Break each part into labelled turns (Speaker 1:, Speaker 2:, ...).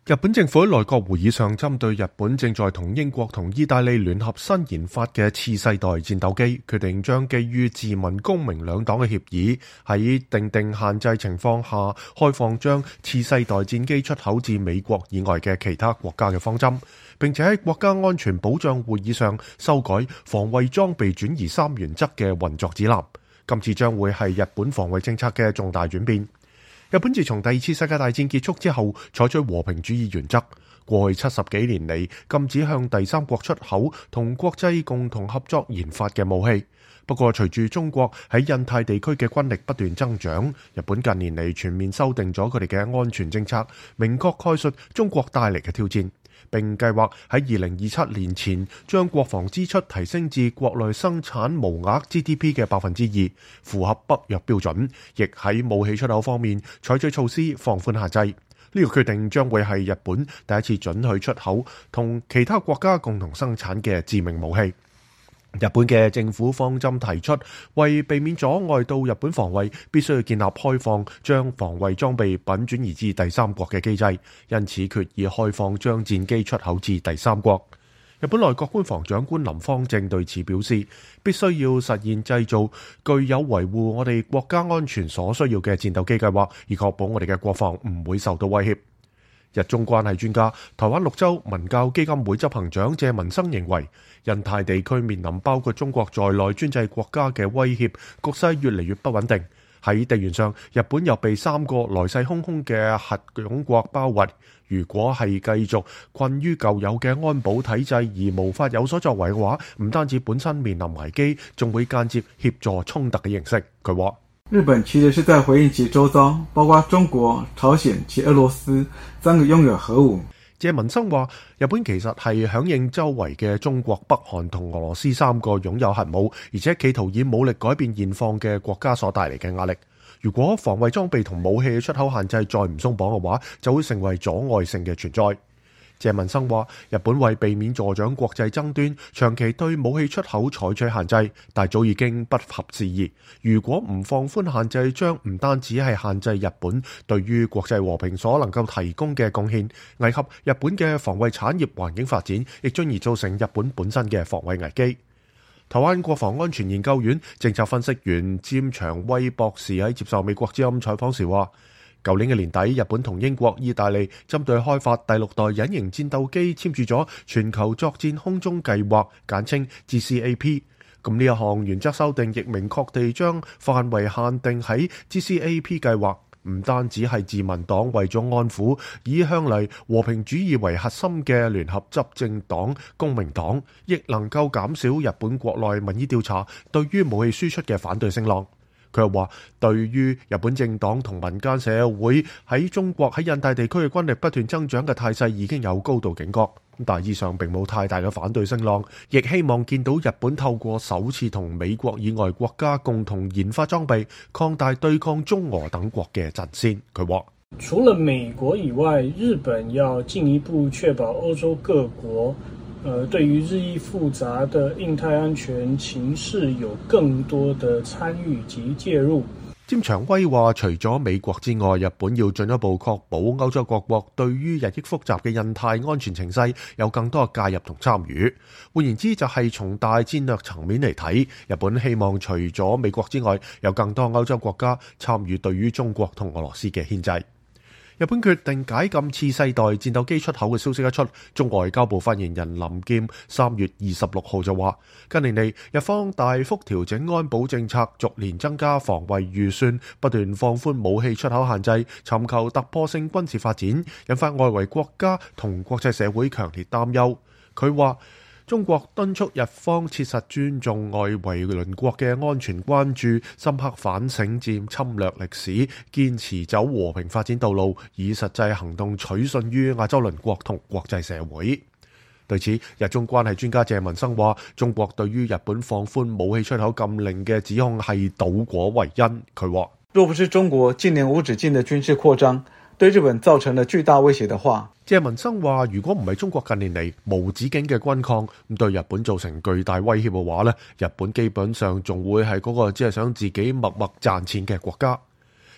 Speaker 1: 日本政府喺內閣會議上針對日本正在同英國同意大利聯合新研發嘅次世代戰鬥機，決定將基於自民公明兩黨嘅協議，喺定限制情況下開放將次世代戰機出口至美國以外嘅其他國家嘅方針，並且喺國家安全保障會議上修改防衛裝備轉移三原則嘅運作指南。今次將會係日本防衛政策嘅重大轉變。日本自從第二次世界大戰結束之後，採取和平主義原則，過去70幾年嚟禁止向第三國出口同國際共同合作研發嘅武器。不過，隨住中國喺印太地區嘅軍力不斷增長，日本近年嚟全面修訂咗佢哋嘅安全政策，明確概述中國帶嚟嘅挑戰，並計劃喺2027年前將國防支出提升至國內生產毛額 GDP 嘅2%，符合北約標準，亦喺武器出口方面採取措施放寬限制。呢個決定將會係日本第一次准許出口同其他國家共同生產嘅致命武器。日本嘅政府方針提出，為避免阻礙到日本防衛，必須要建立開放將防衛裝備品轉移至第三國嘅機制，因此決議開放將戰機出口至第三國。日本內閣官房長官林芳正對此表示，必須要實現製造具有維護我哋國家安全所需要嘅戰鬥機計劃，以確保我哋嘅國防唔會受到威脅。日中關係專家、台灣綠洲文教基金會執行長謝文生認為，印太地區面臨包括中國在內專制國家嘅威脅，局勢越嚟越不穩定。喺地緣上，日本又被3個來勢洶洶嘅核踴國包圍。如果係繼續困於舊有嘅安保體制而無法有所作為嘅話，唔單止本身面臨危機，仲會間接協助衝突嘅形式。佢話：
Speaker 2: 日本其實是在回應其周遭，包括中國、朝鮮及俄羅斯3個擁有核武。
Speaker 1: 謝文生話：日本其實係響應周圍嘅中國、北韓同俄羅斯3個擁有核武，而且企圖以武力改變現況嘅國家所帶嚟嘅壓力。如果防衛裝備同武器嘅出口限制再唔鬆綁嘅話，就會成為阻礙性嘅存在。謝文生話：日本為避免助長國際爭端，長期對武器出口採取限制，但早已經不合時宜。如果唔放寬限制，將唔單止係限制日本對於國際和平所能夠提供嘅貢獻，危及日本嘅防衛產業環境發展，亦進而造成日本本身嘅防衛危機。台灣國防安全研究院政策分析員詹長威博士喺接受美國之音採訪時話：舊年嘅年底，日本同英國、意大利針對開發第6代隱形戰鬥機簽署咗全球作戰空中計劃，簡稱 GCAP。咁呢一項原則修訂亦明確地將範圍限定喺 GCAP 計劃。唔單止係自民黨為咗安撫以向嚟和平主義為核心嘅聯合執政黨公明黨，亦能夠減少日本國內民意調查對於武器輸出嘅反對聲浪。佢又話，對於日本政黨同民間社會喺中國喺印太地區嘅軍力不斷增長嘅態勢已經有高度警覺，大致上並冇太大嘅反對聲浪，亦希望見到日本透過首次同美國以外國家共同研發裝備，擴大對抗中俄等國嘅陣線。佢話：
Speaker 3: 除了美國以外，日本要進一步確保歐洲各國對於日益複雜的印太安全情勢有更多的參與及介入。
Speaker 1: 詹長威話，除咗美國之外，日本要進一步確保歐洲各國對於日益複雜嘅印太安全情勢有更多嘅介入同參與。換言之，就係從大戰略層面嚟睇，日本希望除咗美國之外，有更多歐洲國家參與對於中國同俄羅斯嘅牽制。日本決定解禁次世代戰鬥機出口嘅消息一出，中外交部發言人林劍3月26號就話：近年嚟，日方大幅調整安保政策，逐年增加防衛預算，不斷放寬武器出口限制，尋求突破性軍事發展，引發外圍國家同國際社會強烈擔憂。佢話：中國敦促日方切實尊重外圍鄰國嘅安全關注，深刻反省佔侵略歷史，堅持走和平發展道路，以實際行動取信於亞洲鄰國同國際社會。對此，日中關係專家謝文生話：中國對於日本放寬武器出口禁令嘅指控係倒果為因。佢話：
Speaker 2: 若不是中國近年無止境的軍事擴張，對日本造成了巨大威脅的話，
Speaker 1: 謝文生話：如果唔係中國近年嚟無止境嘅軍抗，咁對日本造成巨大威脅嘅話呢，日本基本上仲會係嗰個只係想自己默默賺錢嘅國家。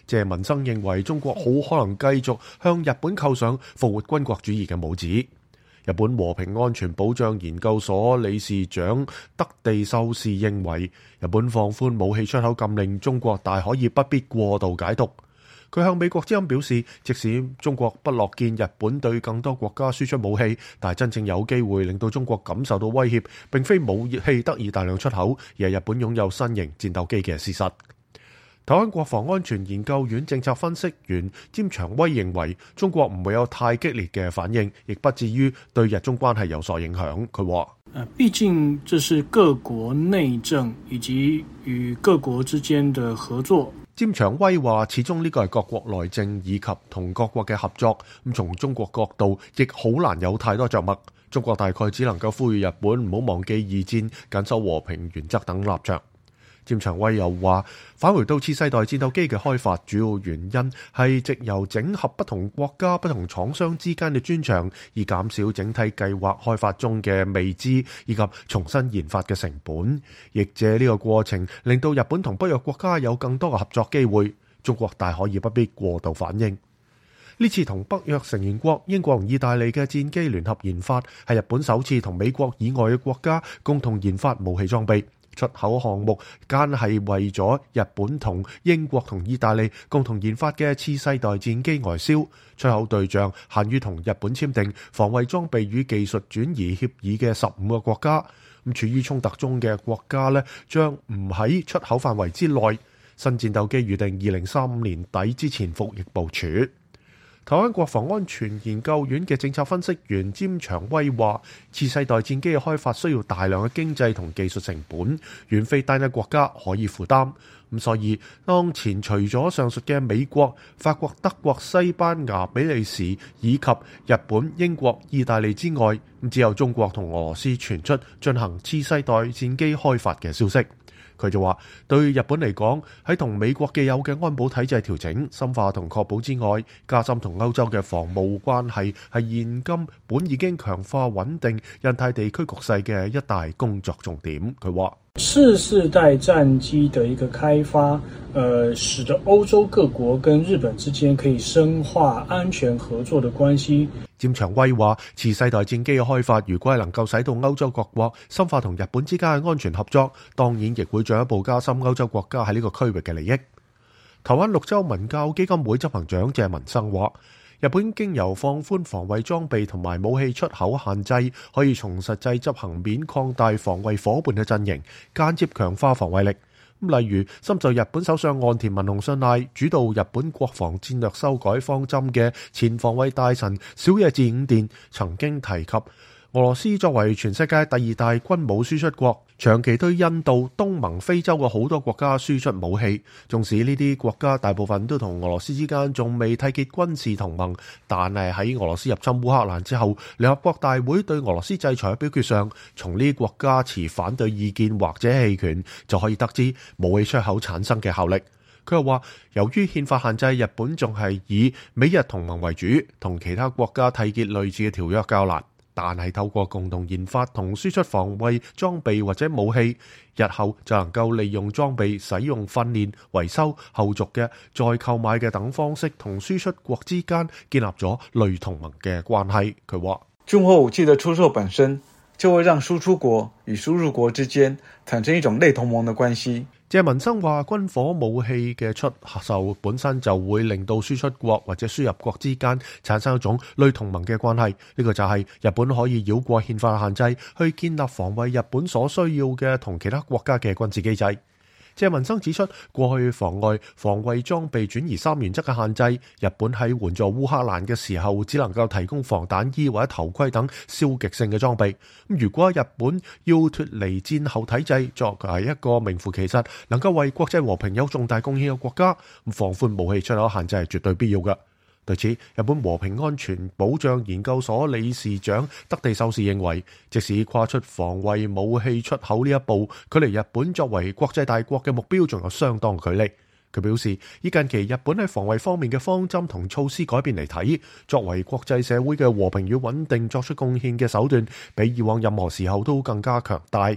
Speaker 1: 謝文生認為中國好可能繼續向日本扣上復活軍國主義嘅帽子。日本和平安全保障研究所理事長德地秀士認為，日本放寬武器出口禁令，中國大可以不必過度解讀。佢向美國之音表示，即使中國不樂見日本對更多國家輸出武器，但係真正有機會令到中國感受到威脅，並非武器得以大量出口，而係日本擁有新型戰鬥機嘅事實。台灣國防安全研究院政策分析員詹長威認為，中國唔會有太激烈嘅反應，亦不至於對日中關係有所影響。佢話：
Speaker 3: 畢竟這是各國內政以及與各國之間的合作。
Speaker 1: 詹長威話：始終呢個係各國內政以及同各國嘅合作，咁從中國角度亦好難有太多着墨。中國大概只能夠呼籲日本唔好忘記二戰、緊守和平原則等立場。詹長威又話：返回到次世代戰鬥機嘅開發，主要原因係藉由整合不同國家、不同廠商之間嘅專長，以減少整體計劃開發中嘅未知以及重新研發嘅成本，亦借呢個過程令到日本同北約國家有更多嘅合作機會。中國大可以不必過度反應。呢次同北約成員國英國同意大利嘅戰機聯合研發，係日本首次同美國以外嘅國家共同研發武器裝備。出口項目間係為咗日本同英國同意大利共同研發嘅次世代戰機外銷，出口對象限於同日本簽訂防衛裝備與技術轉移協議嘅15個國家。咁處於衝突中嘅國家呢，將唔喺出口範圍之內。新戰鬥機預定2035年底之前服役部署。台灣國防安全研究院嘅政策分析員詹長威話：次世代戰機嘅開發需要大量嘅經濟同技術成本，遠非單一國家可以負擔。咁所以當前除咗上述嘅美國、法國、德國、西班牙、比利時以及日本、英國、意大利之外，只有中國同俄羅斯傳出進行次世代戰機開發嘅消息。佢就話：對日本嚟講，喺同美國既有嘅安保體制調整、深化同確保之外，加深同歐洲嘅防務關係係現今本已經強化穩定印太地區局勢嘅一大工作重點。佢話：
Speaker 3: 次世代戰機的一個開發，使得歐洲各國跟日本之間可以深化安全合作的關係。
Speaker 1: 詹長威話：次世代戰機嘅開發，如果係能夠使到歐洲各國深化同日本之間嘅安全合作，當然亦會進一步加深歐洲國家喺呢個區域嘅利益。台灣綠洲文教基金會執行長謝文生話：日本經由放寬防衛裝備同埋武器出口限制，可以從實際執行面擴大防衛夥伴嘅陣營，間接強化防衛力。例如，深受日本首相岸田文雄信賴，主導日本國防戰略修改方針嘅前防衛大臣小野寺五殿曾經提及，俄羅斯作為全世界第2大軍武輸出國，長期對印度、東盟、非洲嘅好多國家輸出武器。縱使呢啲國家大部分都同俄羅斯之間仲未締結軍事同盟，但係喺俄羅斯入侵烏克蘭之後，聯合國大會對俄羅斯制裁嘅表決上，從呢啲國家持反對意見或者棄權，就可以得知武器出口產生嘅效力。佢又話，由於憲法限制，日本仲係以美日同盟為主，同其他國家締結類似嘅條約較難。但係透過共同研發同輸出防衛裝備或者武器，日後就能夠利用裝備使用、訓練、維修、後續嘅再購買嘅等方式，同輸出國之間建立咗類同盟嘅關係。佢話：
Speaker 2: 軍火武器的出售本身就會讓輸出國與輸入國之間產生一種類同盟的關係。
Speaker 1: 謝文生話：軍火武器嘅出售本身就會令到輸出國或者輸入國之間產生一種類同盟嘅關係。呢個就係日本可以繞過憲法限制，去建立防衛日本所需要嘅同其他國家嘅軍事機制。謝文生指出，過去妨礙防衛裝備轉移3原則嘅限制，日本喺援助烏克蘭嘅時候，只能夠提供防彈衣或者頭盔等消極性嘅裝備。如果日本要脫離戰後體制，作為一個名副其實能夠為國際和平有重大貢獻嘅國家，放寬武器出口限制係絕對必要嘅。對此，日本和平安全保障研究所理事長德地秀士認為，即使跨出防衛武器出口呢一步，距離日本作為國際大國嘅目標仲有相當距離。佢表示，以近期日本喺防衛方面嘅方針同措施改變嚟睇，作為國際社會嘅和平與穩定作出貢獻嘅手段，比以往任何時候都更加強大。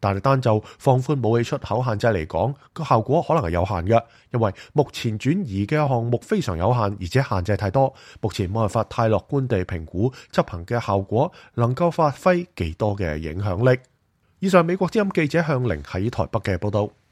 Speaker 1: 但係單就放寬武器出口限制嚟講，個效果可能係有限嘅，因為目前轉移嘅項目非常有限，而且限制太多，目前冇辦法太樂觀地評估執行嘅效果能夠發揮幾多嘅影響力。以上美國之音記者向凌喺台北嘅報道。